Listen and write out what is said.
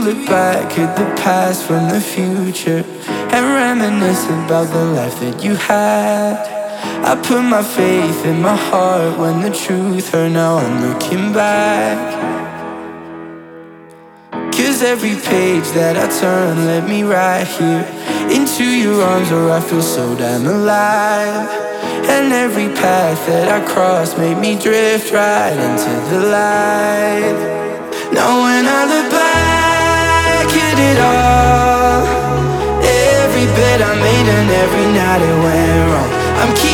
look back at the past from the future and reminisce about the life that you had. I put my faith in my heart when the truth hurt. Now I'm looking back, 'cause every page that I turn led me right here into your arms where I feel so damn alive. And every path that I crossed made me drift right into the light. Now when I look back at it all, every bet I made and every night it went wrong, I'm keeping